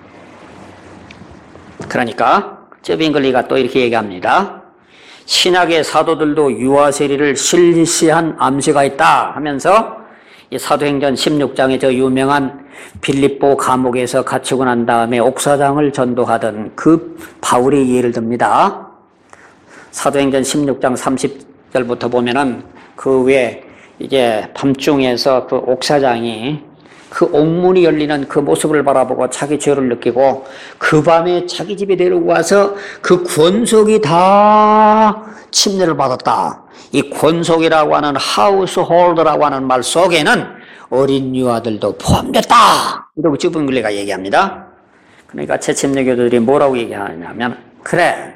그러니까 쯔빙글리가 또 이렇게 얘기합니다. 신약의 사도들도 유아 세례를 실시한 암시가 있다 하면서 이 사도행전 십육 장의 저 유명한 빌립보 감옥에서 갇히고 난 다음에 옥사장을 전도하던 그 바울의 예를 듭니다. 사도행전 십육 장 삼십 절부터 보면은 그 외에 이제 밤중에서 그 옥사장이 그 옥문이 열리는 그 모습을 바라보고 자기 죄를 느끼고 그 밤에 자기 집에 데리고 와서 그 권속이 다 침례를 받았다. 이 권속이라고 하는 하우스홀드라고 하는 말 속에는 어린 유아들도 포함됐다. 이러고 쯔빙글리가 얘기합니다. 그러니까 재침례교도들이 뭐라고 얘기하냐면, 그래,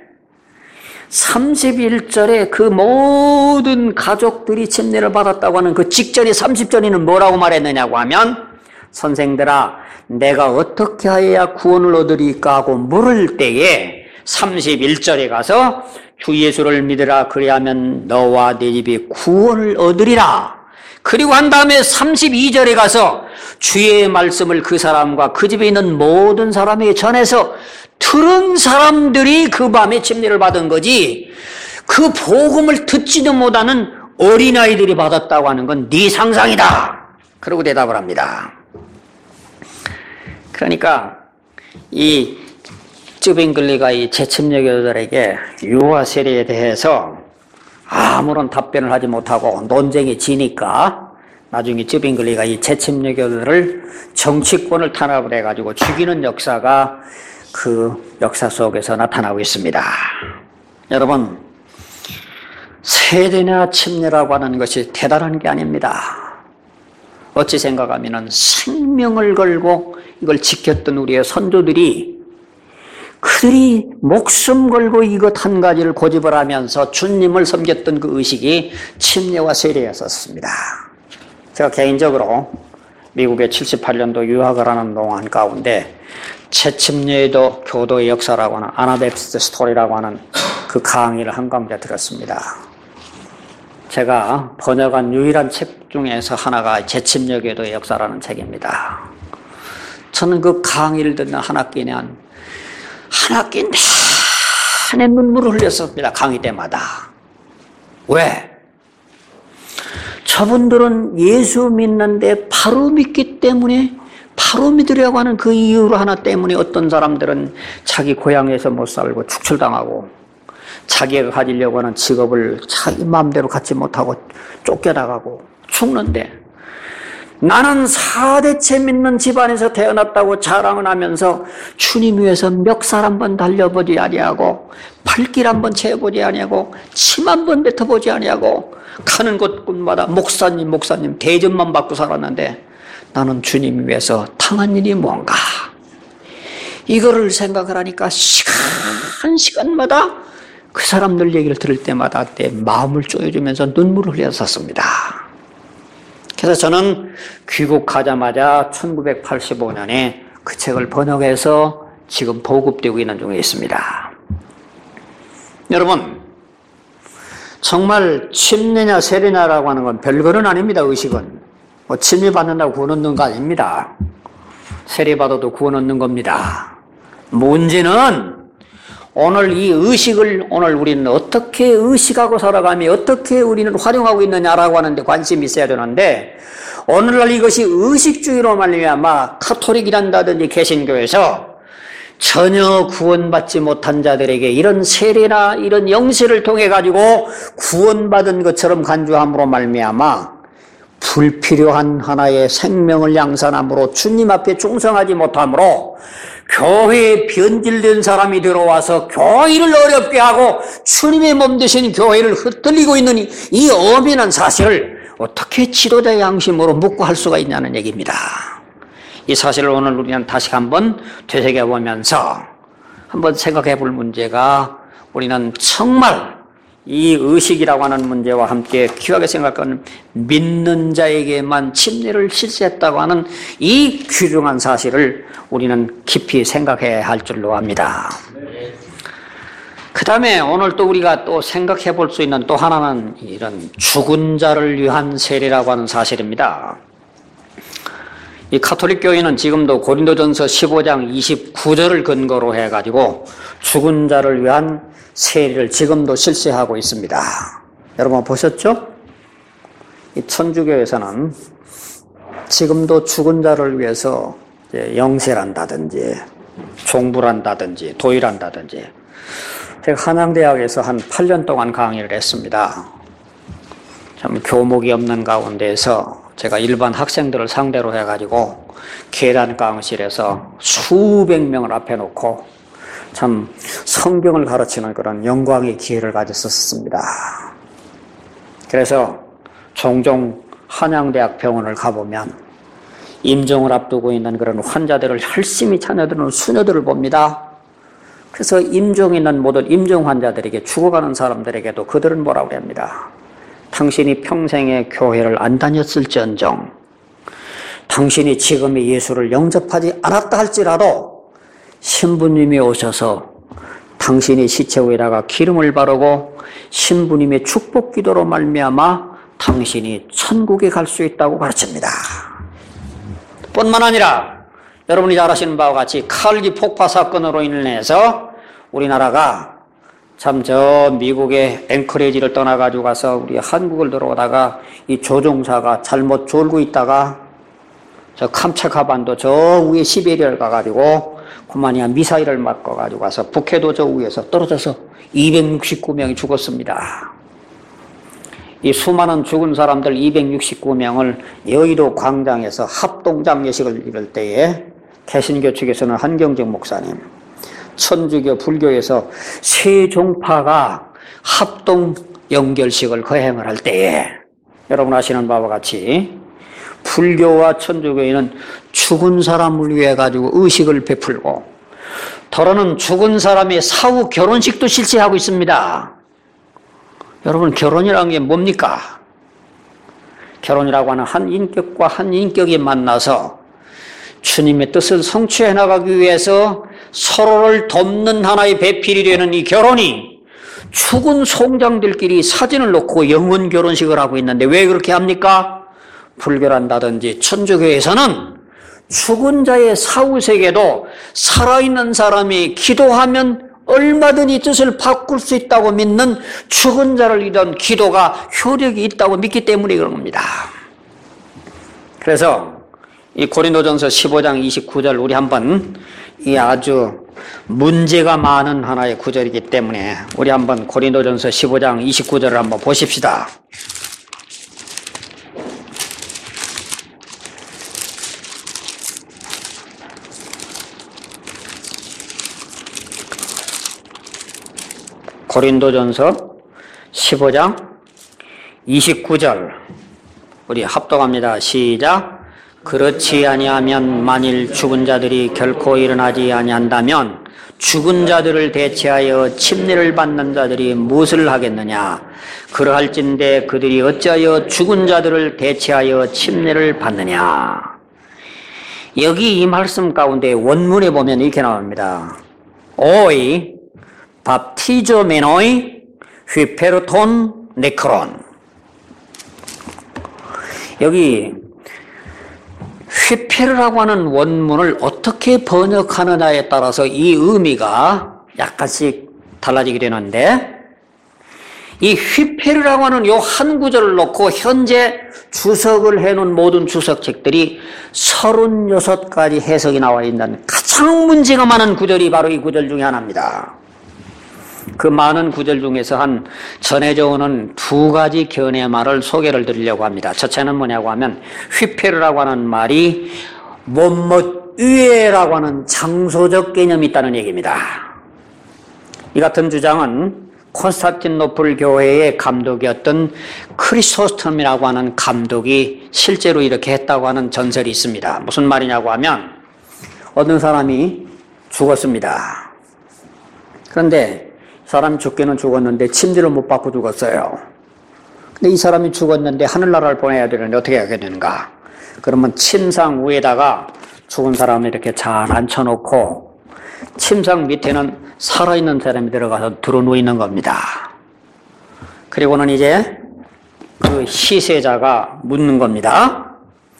삼십일 절에 그 모든 가족들이 침례를 받았다고 하는 그 직전에 삼십 절에는 뭐라고 말했느냐고 하면, 선생들아, 내가 어떻게 하여야 구원을 얻으리까 하고 물을 때에 삼십일 절에 가서 주 예수를 믿으라, 그리하면 너와 네 집이 구원을 얻으리라. 그리고 한 다음에 삼십이 절에 가서 주의 말씀을 그 사람과 그 집에 있는 모든 사람에게 전해서 들은 사람들이 그 밤에 침례를 받은 거지, 그 복음을 듣지도 못하는 어린아이들이 받았다고 하는 건 네 상상이다. 그러고 대답을 합니다. 그러니까 이 쯔빙글리가 이 재침례교도들에게 유아 세례에 대해서 아무런 답변을 하지 못하고 논쟁이 지니까 나중에 쯔빙글리가 이 재침례교도들을 정치권을 탄압을 해가지고 죽이는 역사가 그 역사 속에서 나타나고 있습니다. 여러분, 세례나 침례라고 하는 것이 대단한 게 아닙니다. 어찌 생각하면 생명을 걸고 이걸 지켰던 우리의 선조들이, 그들이 목숨 걸고 이것 한 가지를 고집을 하면서 주님을 섬겼던 그 의식이 침례와 세례였었습니다. 제가 개인적으로 미국에 칠십팔 년도 유학을 하는 동안 가운데 재침례도 교도의 역사라고 하는 아나베프티스트 스토리라고 하는 그 강의를 한가운데 들었습니다. 제가 번역한 유일한 책 중에서 하나가 재침례교도의 역사라는 책입니다. 저는 그 강의를 듣는 한 학기 내한 한 학기 내내 눈물을 흘렸습니다. 강의 때마다. 왜? 저분들은 예수 믿는데 바로 믿기 때문에, 바로 믿으려고 하는 그 이유로 하나 때문에 어떤 사람들은 자기 고향에서 못 살고 축출당하고, 자기가 가지려고 하는 직업을 자기 마음대로 갖지 못하고 쫓겨나가고 죽는데, 나는 사대째 믿는 집안에서 태어났다고 자랑을 하면서 주님 위해서 멱살 한번 달려보지 아니하고 발길 한번 채워보지 아니하고 침 한번 뱉어보지 아니하고 가는 곳곳마다 목사님 목사님 대접만 받고 살았는데, 나는 주님 위해서 당한 일이 뭔가, 이거를 생각을 하니까 시간 시간마다 그 사람들 얘기를 들을 때마다 내 마음을 쪼여주면서 눈물을 흘렸었습니다. 그래서 저는 귀국하자마자 천구백팔십오 년에 그 책을 번역해서 지금 보급되고 있는 중에 있습니다. 여러분, 정말 침례냐 세례냐라고 하는 건 별거는 아닙니다. 의식은 뭐 침례 받는다고 구원 얻는 거 아닙니다. 세례 받아도 구원 얻는 겁니다. 문제는 오늘 이 의식을 오늘 우리는 어떻게 의식하고 살아가며 어떻게 우리는 활용하고 있느냐라고 하는데 관심이 있어야 되는데, 오늘날 이것이 의식주의로 말미암아 카톨릭이란다든지 개신교에서 전혀 구원받지 못한 자들에게 이런 세례나 이런 영세를 통해 가지고 구원받은 것처럼 간주함으로 말미암아 불필요한 하나의 생명을 양산함으로 주님 앞에 충성하지 못함으로 교회에 변질된 사람이 들어와서 교회를 어렵게 하고 주님의 몸 되신 교회를 흩날리고 있는 이 엄연한 사실을 어떻게 지도자의 양심으로 묻고 할 수가 있냐는 얘기입니다. 이 사실을 오늘 우리는 다시 한번 되새겨보면서 한번 생각해 볼 문제가, 우리는 정말 이 의식이라고 하는 문제와 함께 귀하게 생각하는 믿는 자에게만 침례를 실시했다고 하는 이 귀중한 사실을 우리는 깊이 생각해야 할 줄로 압니다. 그 다음에 오늘 또 우리가 또 생각해 볼 수 있는 또 하나는 이런 죽은 자를 위한 세례라고 하는 사실입니다. 이 가톨릭 교회는 지금도 고린도전서 십오 장 이십구 절을 근거로 해가지고 죽은 자를 위한 세례를 지금도 실시하고 있습니다. 여러분 보셨죠? 이 천주교에서는 지금도 죽은 자를 위해서 영세란다든지 종부란다든지 도의란다든지, 제가 한양대학에서 한 팔 년 동안 강의를 했습니다. 참 교목이 없는 가운데에서 제가 일반 학생들을 상대로 해가지고 계단 강의실에서 수백 명을 앞에 놓고 참 성경을 가르치는 그런 영광의 기회를 가졌었습니다. 그래서 종종 한양대학 병원을 가보면 임종을 앞두고 있는 그런 환자들을 열심히 찾아드는 수녀들을 봅니다. 그래서 임종 있는 모든 임종 환자들에게, 죽어가는 사람들에게도 그들은 뭐라고 합니다. 당신이 평생에 교회를 안 다녔을지언정, 당신이 지금의 예수를 영접하지 않았다 할지라도 신부님이 오셔서 당신이 시체 위에다가 기름을 바르고 신부님의 축복 기도로 말미암아 당신이 천국에 갈 수 있다고 가르칩니다. 뿐만 아니라 여러분이 잘 아시는 바와 같이 칼기 폭파 사건으로 인해서 우리나라가 참 저 미국의 앵커레지를 떠나가지고 가서 우리 한국을 들어오다가 이 조종사가 잘못 졸고 있다가 저 캄차카 반도 저 위에 시베리아를 가가지고 그만이야 미사일을 맞고가지고 가서 북해도 저 위에서 떨어져서 이백육십구 명이 죽었습니다. 이 수많은 죽은 사람들 이백육십구 명을 여의도 광장에서 합동장례식을 이룰 때에 개신교 측에서는 한경정 목사님, 천주교 불교에서 세 종파가 합동 연결식을 거행을 할 때에 여러분 아시는 바와 같이 불교와 천주교에는 죽은 사람을 위해 가지고 의식을 베풀고, 더러는 죽은 사람의 사후 결혼식도 실시하고 있습니다. 여러분, 결혼이라는 게 뭡니까? 결혼이라고 하는 한 인격과 한 인격이 만나서 주님의 뜻을 성취해 나가기 위해서 서로를 돕는 하나의 배필이 되는 이 결혼이, 죽은 송장들끼리 사진을 놓고 영혼 결혼식을 하고 있는데 왜 그렇게 합니까? 불교란다든지 천주교에서는 죽은 자의 사후세계도 살아있는 사람이 기도하면 얼마든지 뜻을 바꿀 수 있다고 믿는, 죽은 자를 위한 기도가 효력이 있다고 믿기 때문에 그런 겁니다. 그래서 이 고린도전서 십오 장 이십구 절 우리 한번, 이 아주 문제가 많은 하나의 구절이기 때문에 우리 한번 고린도전서 십오 장 이십구 절을 한번 보십시다. 고린도전서 십오 장 이십구 절 우리 합독합니다. 시작. 그렇지 아니하면 만일 죽은 자들이 결코 일어나지 아니한다면 죽은 자들을 대체하여 침례를 받는 자들이 무엇을 하겠느냐? 그러할진대 그들이 어찌하여 죽은 자들을 대체하여 침례를 받느냐? 여기 이 말씀 가운데 원문에 보면 이렇게 나옵니다. 오이 밥티조메노이 휘페르톤 네크론. 여기 휘페르라고 하는 원문을 어떻게 번역하느냐에 따라서 이 의미가 약간씩 달라지게 되는데, 이 휘페르라고 하는 요 한 구절을 놓고 현재 주석을 해놓은 모든 주석책들이 서른여섯 가지 해석이 나와 있는 가장 문제가 많은 구절이 바로 이 구절 중에 하나입니다. 그 많은 구절 중에서 한 전해져 오는 두 가지 견해 말을 소개를 드리려고 합니다. 첫째는 뭐냐고 하면 휘페르라고 하는 말이 뭐뭐 위에라고 하는 장소적 개념이 있다는 얘기입니다. 이 같은 주장은 콘스탄티노플 교회의 감독이었던 크리소스톰이라고 하는 감독이 실제로 이렇게 했다고 하는 전설이 있습니다. 무슨 말이냐고 하면 어떤 사람이 죽었습니다. 그런데 사람이 죽기는 죽었는데 침지를 못 받고 죽었어요. 근데 이 사람이 죽었는데 하늘나라를 보내야 되는데 어떻게 하게 되는가? 그러면 침상 위에다가 죽은 사람을 이렇게 잘 앉혀놓고 침상 밑에는 살아있는 사람이 들어가서 들어누워 있는 겁니다. 그리고는 이제 그 희세자가 묻는 겁니다.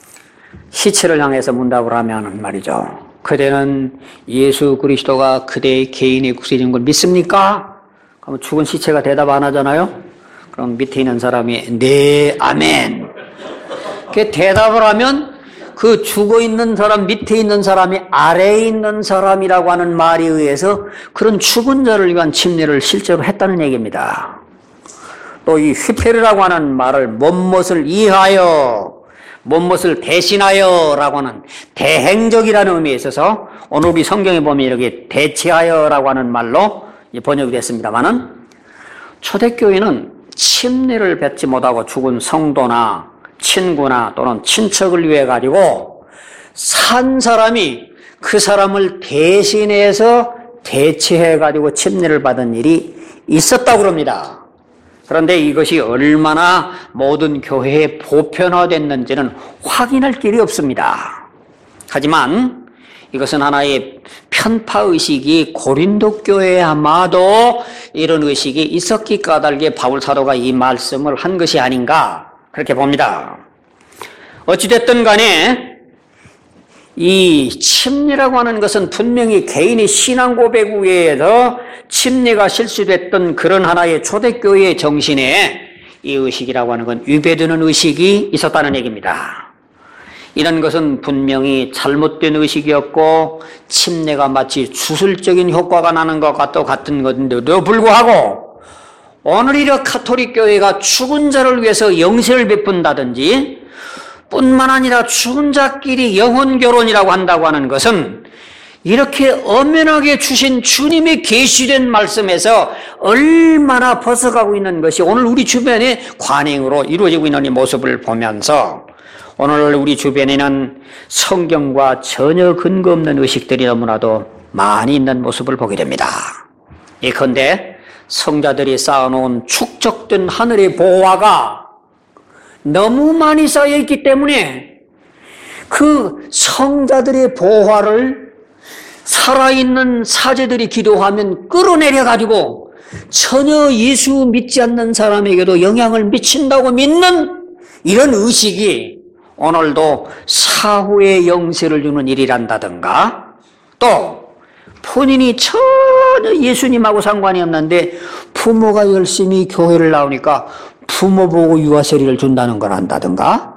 시체를 향해서 문답을 하면 말이죠. 그대는 예수 그리스도가 그대의 개인의 구세주인 걸 믿습니까? 그러면 죽은 시체가 대답 안 하잖아요. 그럼 밑에 있는 사람이 네, 아멘. 그 대답을 하면 그 죽어있는 사람, 밑에 있는 사람이 아래에 있는 사람이라고 하는 말에 의해서 그런 죽은 자를 위한 침례를 실제로 했다는 얘기입니다. 또 이 휘페르라고 하는 말을 뭔것을 이하여, 뭔것을 대신하여 라고 하는 대행적이라는 의미에 있어서 오늘 우리 성경에 보면 이렇게 대체하여 라고 하는 말로 번역이 됐습니다만은, 초대교회는 침례를 받지 못하고 죽은 성도나 친구나 또는 친척을 위해 가지고 산 사람이 그 사람을 대신해서 대체해 가지고 침례를 받은 일이 있었다고 그럽니다. 그런데 이것이 얼마나 모든 교회에 보편화됐는지는 확인할 길이 없습니다. 하지만 이것은 하나의 편파의식이 고린도 교회에 아마도 이런 의식이 있었기 까닭에 바울 사도가 이 말씀을 한 것이 아닌가 그렇게 봅니다. 어찌됐든 간에 이 침례라고 하는 것은 분명히 개인의 신앙 고백 위에서 침례가 실시됐던 그런 하나의 초대교회의 정신에 이 의식이라고 하는 건 위배되는 의식이 있었다는 얘기입니다. 이런 것은 분명히 잘못된 의식이었고 침례가 마치 주술적인 효과가 나는 것과 똑같은 것인데도 불구하고 오늘 이런 가톨릭 교회가 죽은 자를 위해서 영세를 베푼다든지 뿐만 아니라 죽은 자끼리 영혼 결혼이라고 한다고 하는 것은 이렇게 엄연하게 주신 주님의 계시된 말씀에서 얼마나 벗어가고 있는 것이 오늘 우리 주변에 관행으로 이루어지고 있는 이 모습을 보면서 오늘 우리 주변에는 성경과 전혀 근거 없는 의식들이 너무나도 많이 있는 모습을 보게 됩니다. 예컨대 성자들이 쌓아놓은 축적된 하늘의 보화가 너무 많이 쌓여있기 때문에 그 성자들의 보화를 살아있는 사제들이 기도하면 끌어내려가지고 전혀 예수 믿지 않는 사람에게도 영향을 미친다고 믿는 이런 의식이 오늘도 사후에 영세를 주는 일이란다든가, 또 본인이 전혀 예수님하고 상관이 없는데 부모가 열심히 교회를 나오니까 부모 보고 유아세리를 준다는 걸 한다든가,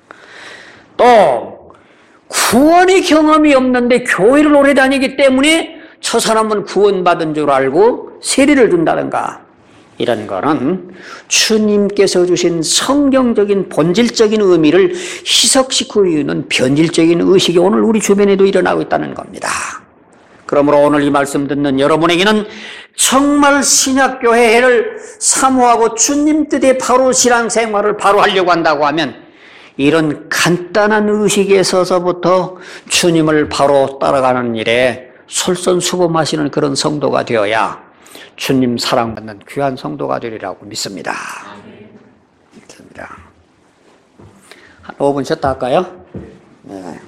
또 구원의 경험이 없는데 교회를 오래 다니기 때문에 저 사람은 구원받은 줄 알고 세리를 준다든가, 이런 거는 주님께서 주신 성경적인 본질적인 의미를 희석시키고 있는 변질적인 의식이 오늘 우리 주변에도 일어나고 있다는 겁니다. 그러므로 오늘 이 말씀 듣는 여러분에게는 정말 신약교회를 사모하고 주님 뜻의 바로 신앙생활을 바로 하려고 한다고 하면 이런 간단한 의식에 서서부터 주님을 바로 따라가는 일에 솔선수범하시는 그런 성도가 되어야 주님 사랑받는 귀한 성도가 되리라고 믿습니다. 믿습니다. 한 오 분 쉬었다 할까요? 네.